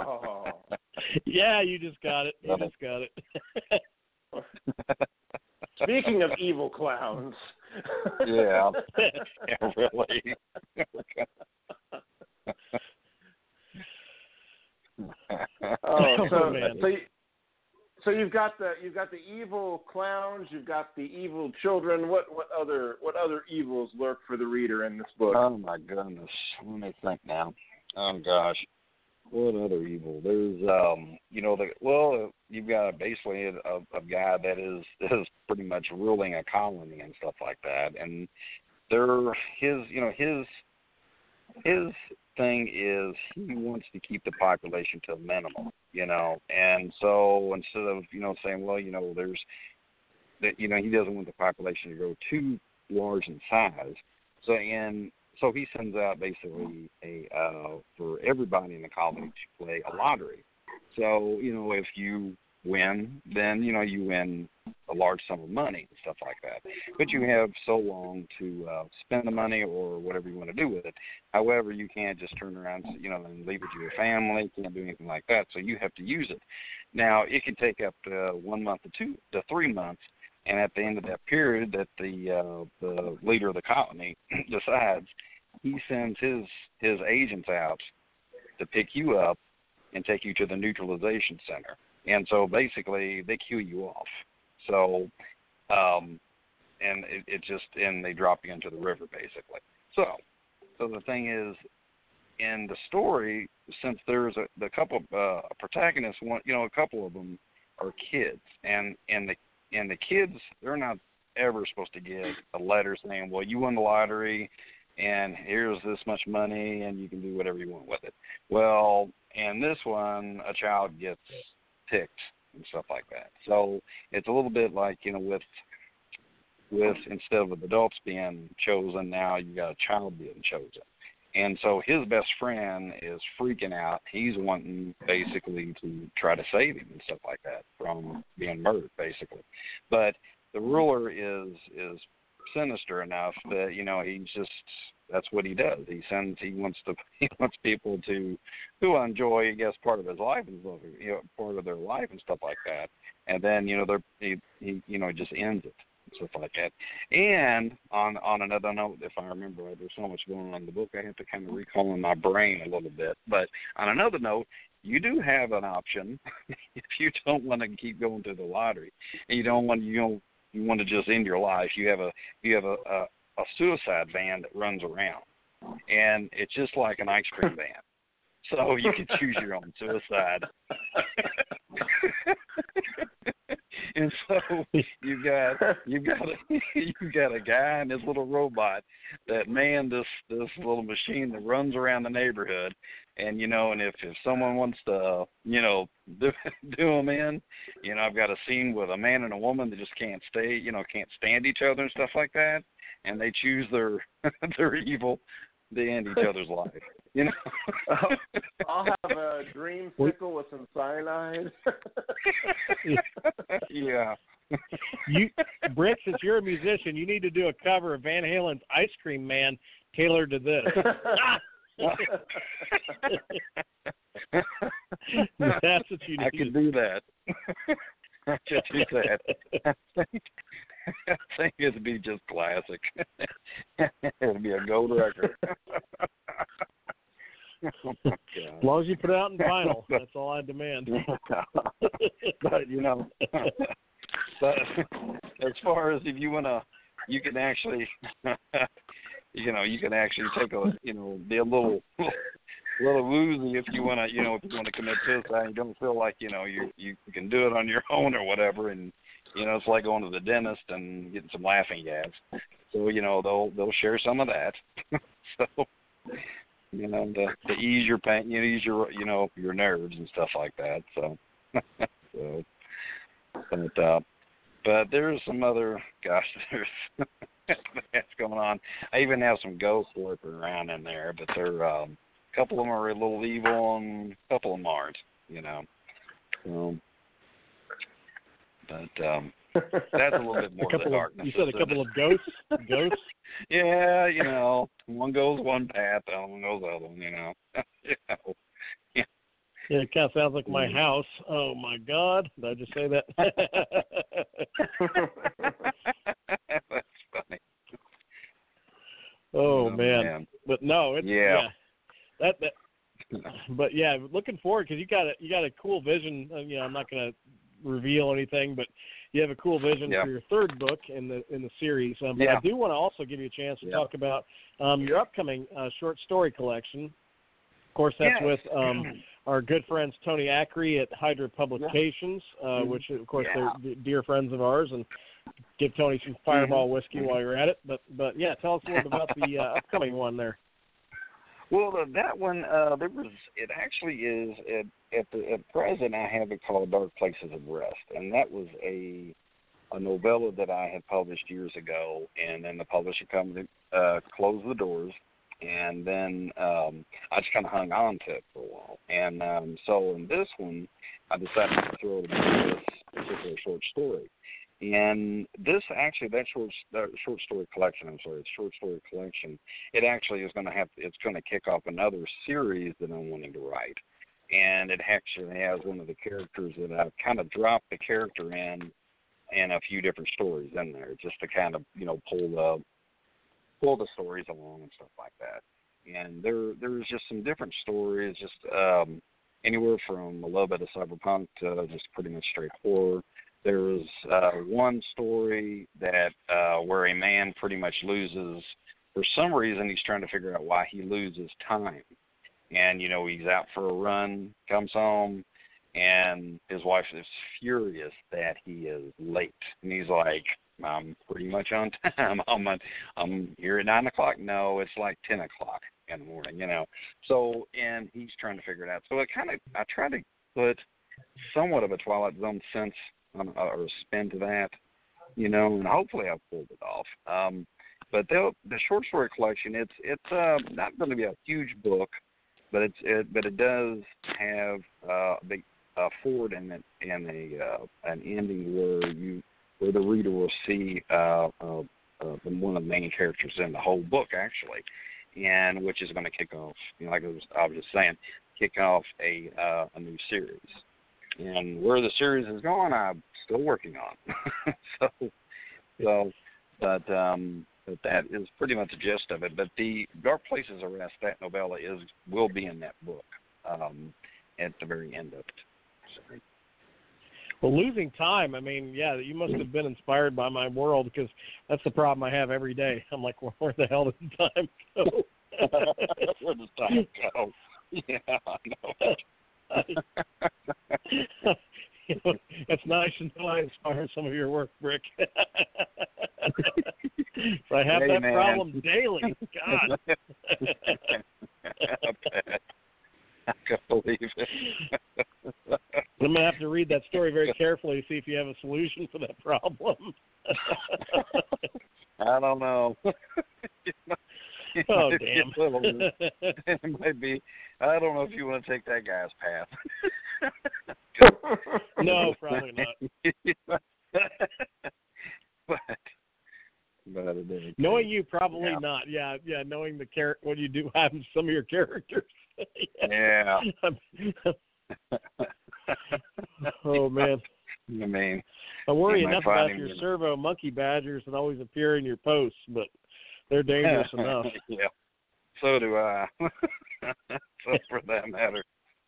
Yeah, you just got it. Speaking of evil clowns. Yeah. Yeah, really. So you've got the evil clowns, you've got the evil children. What other evils lurk for the reader in this book? Oh my goodness, let me think now. Oh gosh, what other evil? There's you've got basically a guy that is pretty much ruling a colony and stuff like that, and his thing is he wants to keep the population to a minimum, and so instead of saying, well, there's that, he doesn't want the population to grow too large in size, so he sends out basically for everybody in the colony to play a lottery. So if you win, then you win a large sum of money and stuff like that. But you have so long to spend the money or whatever you want to do with it. However, you can't just turn around, and leave it to your family. You can't do anything like that. So you have to use it. Now, it can take up to 1 month to 2 to 3 months, and at the end of that period, that the leader of the colony decides, he sends his agents out to pick you up and take you to the neutralization center. And so basically they queue you off. So, and and they drop you into the river basically. So the thing is, in the story, since there's the couple of protagonists, a couple of them are kids, and the kids, they're not ever supposed to get a letter saying, well, you won the lottery, and here's this much money, and you can do whatever you want with it. Well, in this one, a child gets picked and stuff like that. So it's a little bit like, with instead of adults being chosen, now you got a child being chosen. And so his best friend is freaking out. He's wanting basically to try to save him and stuff like that from being murdered, basically. But the ruler is sinister enough that he's just, that's what he does. He wants people to who enjoy, I guess, part of his life and part of their life and stuff like that. And then he just ends it. stuff like that. And on another note, if I remember right, there's so much going on in the book, I have to kind of recall in my brain a little bit. But on another note, you do have an option if you don't want to keep going to the lottery and you want to just end your life. You have a suicide van that runs around, and it's just like an ice cream van. So you can choose your own suicide. And so you've got a guy and this little robot that manned this little machine that runs around the neighborhood, and and if someone wants to do them in, I've got a scene with a man and a woman that just can't stand each other and stuff like that, and they choose their evil. They end each other's life. I'll have a dreamsicle with some cyanide. Yeah. Britt, since you're a musician, you need to do a cover of Van Halen's "Ice Cream Man" tailored to this. That's what you need. I could do that. I could do that. I think it'd be just classic. It'd be a gold record. Oh, as long as you put it out in vinyl, that's all I demand. But but as far as if you wanna, you can actually, you can actually take be a little woozy if you wanna, if you wanna commit suicide. You don't feel like you can do it on your own or whatever, and it's like going to the dentist and getting some laughing gas. So they'll share some of that. So. To ease your pain, ease your nerves and stuff like that. So, but there's some other, there's that's going on. I even have some ghosts lurking around in there, but they're a couple of them are a little evil and a couple of them aren't. But that's a little bit more of the darkness. You said a couple of ghosts? Ghosts? Yeah, one goes one path, the other one goes the other one, Yeah. Yeah, it kind of sounds like my house. Oh, my God. Did I just say that? That's funny. Oh, man. But no, it's, yeah. That, but, yeah, looking forward, because you got a cool vision. I'm not going to reveal anything, but you have a cool vision for your third book in the series. But I do want to also give you a chance to talk about your upcoming short story collection. Of course, that's with our good friends Tony Acri at Hydra Publications, which of course they're dear friends of ours, and give Tony some Fireball whiskey while you're at it. But yeah, tell us a little bit about the upcoming one there. Well, that one, it actually is, at present, I have it called Dark Places of Rest, and that was a novella that I had published years ago, and then the publisher company closed the doors, and then I just kind of hung on to it for a while. And so in this one, I decided to throw it into this particular short story. And this actually, that short story collection, it actually is it's going to kick off another series that I'm wanting to write. And it actually has one of the characters that I've kind of dropped the character in a few different stories in there, just to kind of, pull the stories along and stuff like that. And there's just some different stories, just anywhere from a little bit of cyberpunk to just pretty much straight horror. There's one story that where a man pretty much loses, for some reason he's trying to figure out why he loses time. And, he's out for a run, comes home, and his wife is furious that he is late. And he's like, I'm pretty much on time. I'm here at 9 o'clock. No, it's like 10 o'clock in the morning, So, and he's trying to figure it out. So I try to put somewhat of a Twilight Zone sense or a spin to that, and hopefully I've pulled it off. But the short story collection, it's not going to be a huge book, but it does have a forward in it and an ending where the reader will see one of the main characters in the whole book actually, and which is going to kick off, like I was just saying, kick off a new series. And where the series is going, I'm still working on. So, So, but that is pretty much the gist of it. But the Dark Places of Rest, that novella will be in that book at the very end of it. So. Well, losing time, I mean, yeah, you must have been inspired by my world, because that's the problem I have every day. I'm like, where the hell does the time go? Where does time go? Yeah, I know. It's nice to know I inspire some of your work, Brick. So I have that problem daily. God. I can't believe it. I'm going to have to read that story very carefully to see if you have a solution for that problem. I don't know. Oh, damn. It might be. I don't know if you want to take that guy's path. No, probably not. but it is. Knowing you, probably not. Yeah, knowing what you do happens to some of your characters. Yeah. Oh, man. I mean, I worry enough about your servo monkey badgers that always appear in your posts, but they're dangerous enough. Yeah, so do I. So for that matter.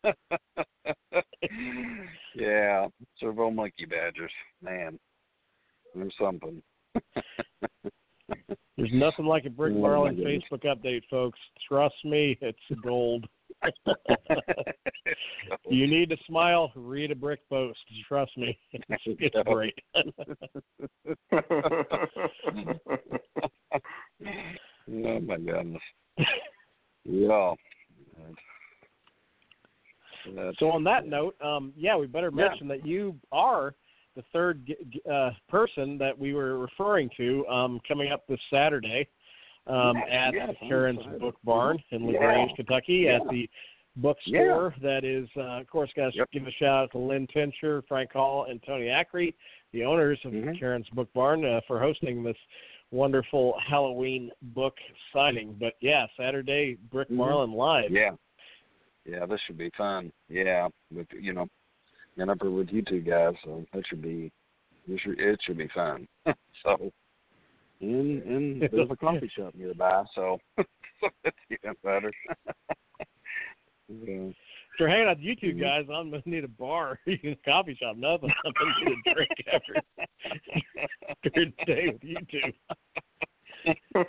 Yeah, servo monkey badgers. Man, there's something. There's nothing like a Brick Marlin Facebook update, folks. Trust me, it's gold. You need to smile, read a Brick post. Trust me, it's great. Oh my goodness. Yeah. So on that note, we better mention that you are the third person that we were referring to coming up this Saturday at Karen's Book Barn in LaGrange, Kentucky, at the bookstore. That is, of course, guys, give a shout out to Lynn Tincher, Frank Hall, and Tony Ackery, the owners of Karen's Book Barn, for hosting this wonderful Halloween book signing. But Saturday, Brick Marlin live. Yeah, this should be fun. Yeah, with and up with you two guys, so it should be fun. So, and there's a coffee shop nearby, so it's even better. Yeah. If you're hanging out with you two guys, I'm gonna need a bar, a coffee shop, nothing. I'm gonna need a drink after a day with you two.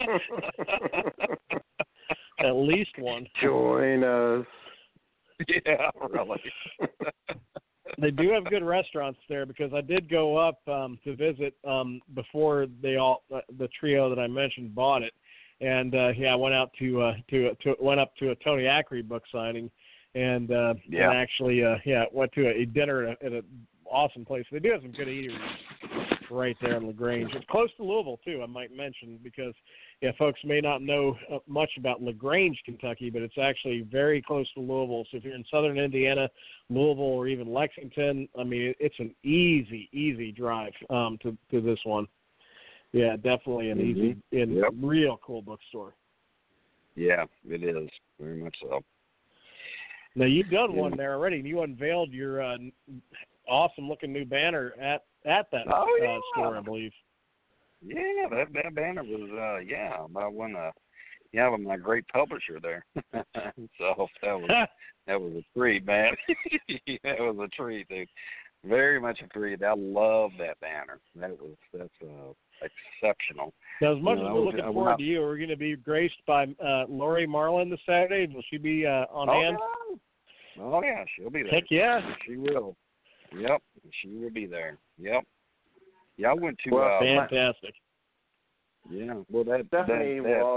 At least one. Join us. Yeah, really. They do have good restaurants there, because I did go up to visit before the trio that I mentioned bought it, and I went out went up to a Tony Ackery book signing, and actually went to a dinner at an awesome place. They do have some good eateries right there in LaGrange. It's close to Louisville too, I might mention, because folks may not know much about LaGrange, Kentucky, but it's actually very close to Louisville. So if you're in southern Indiana, Louisville, or even Lexington, I mean, it's an easy drive to this one. Yeah, definitely an easy and real cool bookstore. Yeah, it is very much so. Now you've done one there already, and you unveiled your awesome looking new banner at that store, I believe. Yeah, that banner was by one with my great publisher there. So that was a treat, man. That was a treat, dude. Very much a treat. I love that banner. That's exceptional. Now, as much as we're looking forward to you, we're going to be graced by Lori Marlin this Saturday. Will she be on hand? Yeah. Oh yeah, she'll be there. Heck yeah, she will. Yep, she will be there. Yep. Yeah, I went to. Fantastic. Yeah, well, Stephanie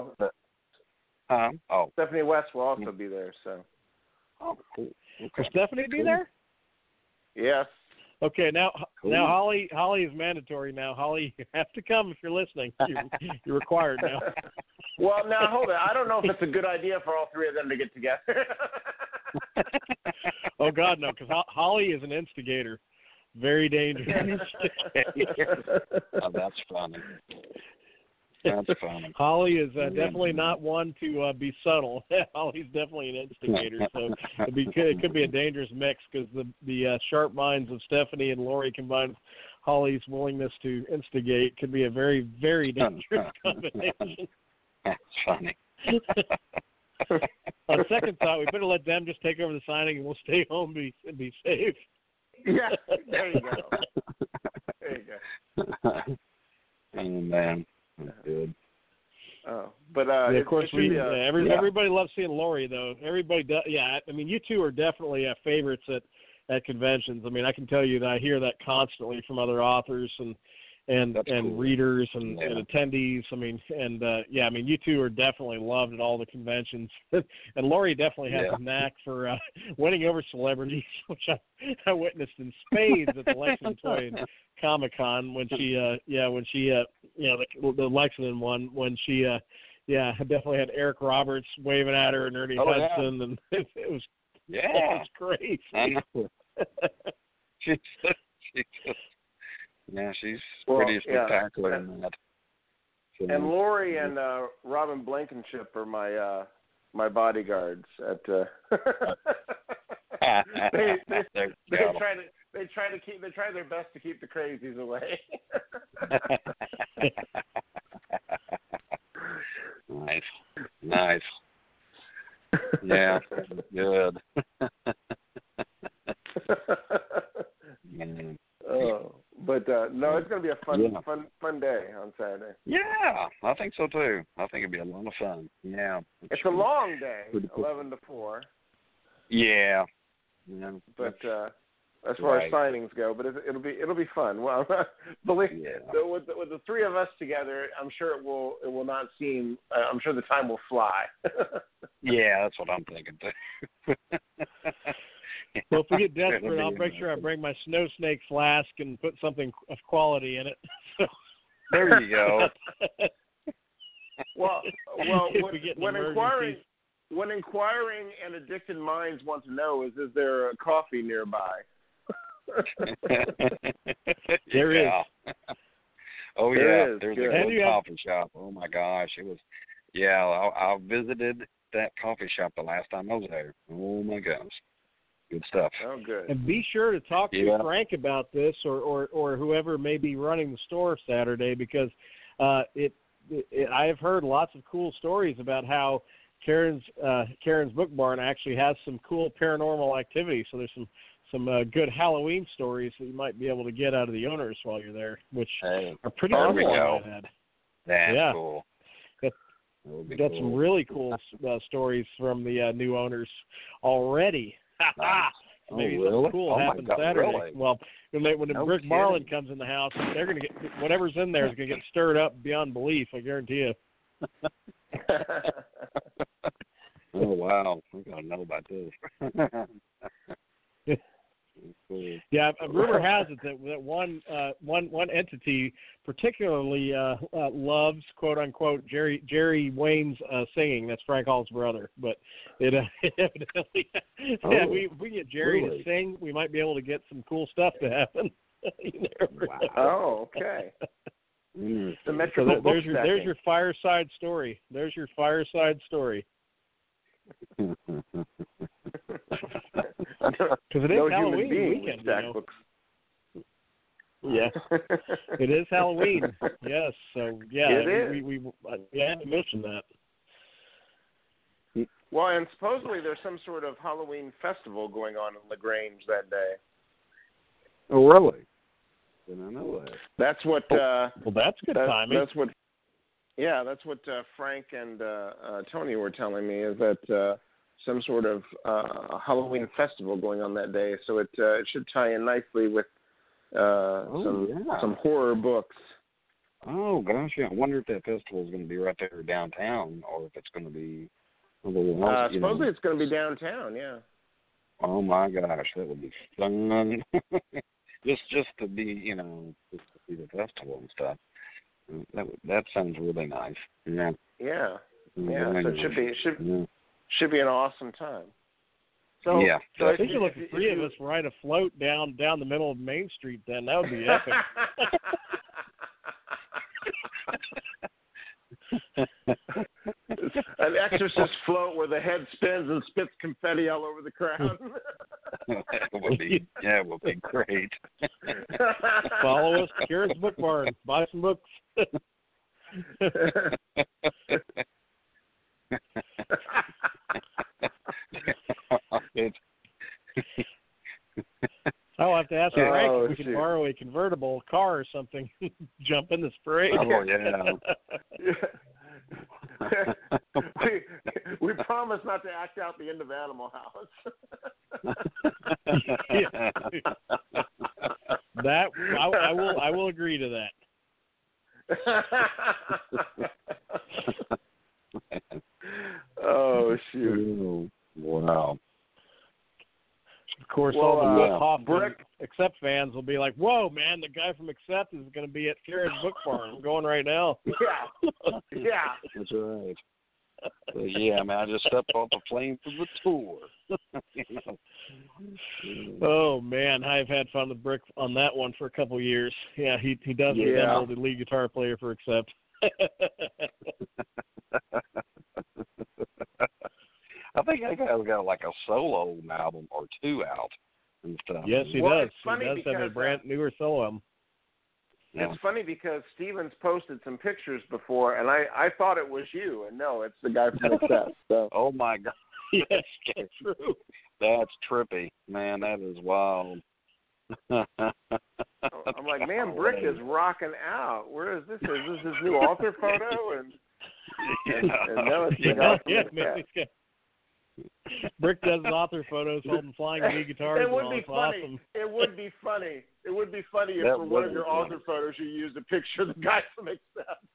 Stephanie West will also be there. So. Oh, cool. Okay. Will Stephanie be there? Yes. Okay, now Holly is mandatory now. Holly, you have to come if you're listening. You're required now. Well, now hold on. I don't know if it's a good idea for all three of them to get together. Oh God, no, because Holly is an instigator. Very dangerous. Oh, that's funny. That's funny. Holly is definitely not one to be subtle. Holly's definitely an instigator, so it could be a dangerous mix, because the sharp minds of Stephanie and Lori combined with Holly's willingness to instigate could be a very, very dangerous combination. That's funny. On second thought, we better let them just take over the signing, and we'll stay home and be safe. Yeah, there you go. There you go. Oh man, that's good. Oh, but of course, everybody loves seeing Lori, though. Everybody does. Yeah, I mean, you two are definitely favorites at conventions. I mean, I can tell you that I hear that constantly from other authors and cool. readers and attendees. I mean, I mean, you two are definitely loved at all the conventions. And Lori definitely has a knack for winning over celebrities, which I witnessed in spades at the Lexington Toy and Comic-Con when she the Lexington one, when she definitely had Eric Roberts waving at her and Ernie Hudson, and it was great. I know. she's pretty spectacular in that. So, and Lori and Robin Blankenship are my bodyguards at. They try their best to keep the crazies away. Nice. Yeah, good. But no, it's going to be a fun day on Saturday. Yeah, I think so too. I think it'll be a lot of fun. Yeah, it's a long day, 11 to 4. Yeah. But as far as signings go, but it'll be fun. Well, with the three of us together, I'm sure it will not seem. I'm sure the time will fly. Yeah, that's what I'm thinking too. Well, if we get desperate, I'll make sure I bring my Snow Snake flask and put something of quality in it. There you go. Well, when inquiring and addicted minds want to know is there a coffee nearby? There is. Oh yeah, there is. There's a good coffee shop. Oh my gosh, it was. Yeah, I visited that coffee shop the last time I was there. Oh my gosh. Good stuff. Oh, good. And be sure to talk to Frank about this, or whoever may be running the store Saturday, because I have heard lots of cool stories about how Karen's Book Barn actually has some cool paranormal activity. So there's some good Halloween stories that you might be able to get out of the owners while you're there, which are pretty cool. That's cool. Got some really cool stories from the new owners already. Maybe something cool happens Saturday. Really? Well, when Rick Marlin comes in the house, they're going to get whatever's in there is going to get stirred up beyond belief. I guarantee you. Oh wow, we got to know about this. Cool. Yeah, rumor has it that one entity particularly loves, quote unquote, Jerry Wayne's singing. That's Frank Hall's brother. But it evidently, if we get Jerry to sing, we might be able to get some cool stuff to happen. Wow. Oh, okay. Symmetrical there's your fireside story. There's your fireside story. Because it is Halloween weekend, you know. Yeah, it is Halloween. Yes, so we had to mention that. Well, and supposedly there's some sort of Halloween festival going on in LaGrange that day. Oh, really? Didn't I know that? That's what. Well, that's good timing. That's what. Yeah, that's what Frank and Tony were telling me, is that some sort of Halloween festival going on that day. So it should tie in nicely with some horror books. Oh gosh, yeah. I wonder if that festival is going to be right there downtown, or if it's going to be a little else. Supposedly it's going to be downtown. Yeah. Oh my gosh, that would be fun. just to be, just to see the festival and stuff. That sounds really nice. Yeah. Yeah. Yeah. So it should be an awesome time. So yeah. So I think you'll look at three of us ride a float down the middle of Main Street. Then that would be epic. An exorcist float where the head spins and spits confetti all over the crowd. It would be great. Follow us, Karen's Book Barn. Buy some books. I'll have to ask Frank if we can borrow a convertible car or something. Jump in this parade. Oh, yeah. we promise not to act out the end of Animal House. That I will agree to that. Oh shoot! Wow. Of course, all the Wolf Hoffman Accept fans will be like, "Whoa, man! The guy from Accept is going to be at Karen's Book Barn. I'm going right now." Yeah. That's right. So, yeah, man, I just stepped off the plane for the tour. Oh man, I've had fun with Brick on that one for a couple of years. Yeah, he does resemble the lead guitar player for Accept. I think that guy's got like a solo album or two out and stuff. Yes, he Well, does. it's funny He does have a brand newer solo album. Yeah. It's funny because Stevens posted some pictures before, and I thought it was you, and no, it's the guy from Accept. So. Oh my God, Yes, that's true. that's trippy, man. That is wild. I'm like, man, Brick is rocking out. Where is this? Is this his new altar photo? And no, it's the guy from Accept. Brick does his author photos holding flying V guitars. It would be It's funny. awesome. It would be funny. It would be funny if That for one would of your be funny. author photos you used a picture of the guy from Accept.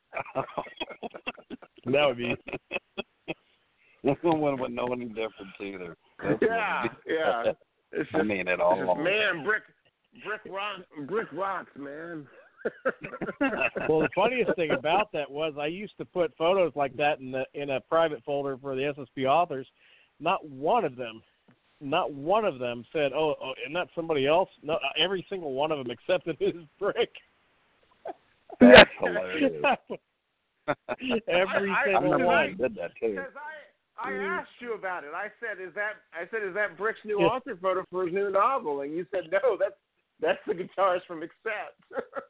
That would be. No one would know any difference either. Yeah. It's just, I mean it all. Man, Brick rocks, man. Well, the funniest thing about that was I used to put photos like that in a private folder for the SSP authors. Not one of them said, "Oh, isn't that somebody else?" No, every single one of them accepted his Brick. That's hilarious. Every I single remember one. when you did that too. Because I asked you about it. I said, is that Brick's new author photo for his new novel? And you said, no, that's the guitarist from Accept.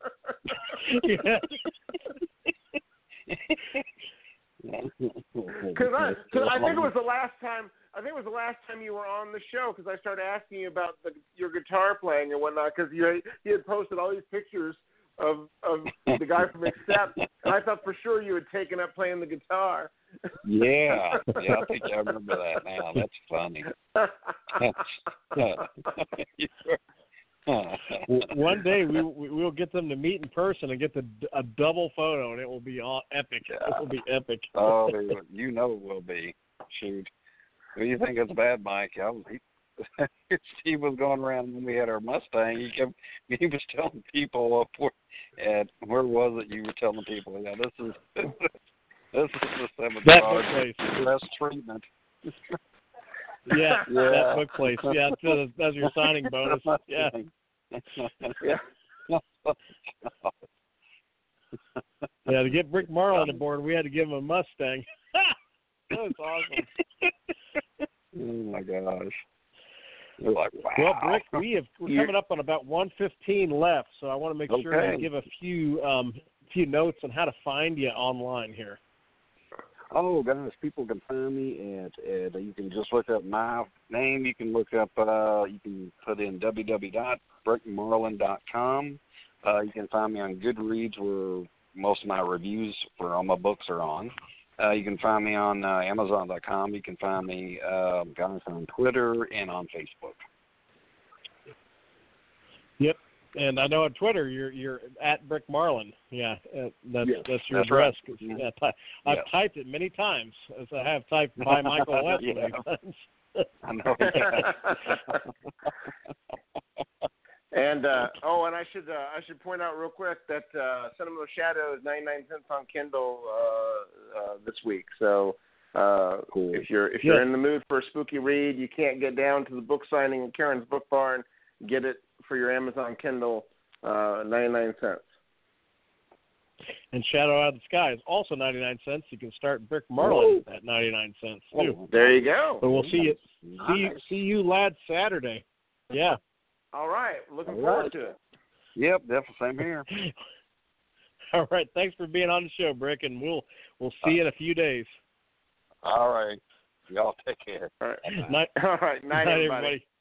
Because I think it was the last time. I think it was the last time you were on the show because I started asking you about your guitar playing and whatnot because you had posted all these pictures of the guy from Accept, and I thought for sure you had taken up playing the guitar. Yeah, I think I remember that now. That's funny. One day we'll get them to meet in person and get a double photo, and it will be all epic. Yeah. It will be epic. Oh, you know it will be. Shoot. What do you think it's bad, Mike? Steve was going around when we had our Mustang. He was telling people where was it? You were telling people, yeah, this is the seventh That book place. Best treatment. Yeah, that book place. Yeah, that's your signing bonus. Yeah. Yeah, to get Brick Marlin aboard, we had to give him a Mustang. That was awesome. Oh my gosh. You're like, wow. Well, Brick, we're coming up on about 1:15 left, so I want to make sure I give a few notes on how to find you online here. Oh, guys, people can find me at you can just look up my name. You can look up, you can put in www.brickmarlin.com. You can find me on Goodreads where most of my reviews for all my books are on. You can find me on Amazon.com. You can find me, guys, on Twitter and on Facebook. Yep, and I know on Twitter you're at Brick Marlin. Yeah, that's your that's address. right. Yeah, I've typed it many times, as I have typed by Michael West many times. I know. And and I should point out real quick that Sentimental Shadow is 99 cents on Kindle this week. So cool. if you're in the mood for a spooky read, you can't get down to the book signing at Karen's Book Barn. Get it for your Amazon Kindle, 99 cents. And Shadow Out of the Sky is also 99 cents. You can start Brick Marlin at 99 cents too. There you go. So we'll see you lads Saturday. Yeah. All right. Looking forward to it. Yep, definitely same here. All right. Thanks for being on the show, Brick, and we'll see you in a few days. All right. Y'all take care. All right. Night, All right. Night, everybody.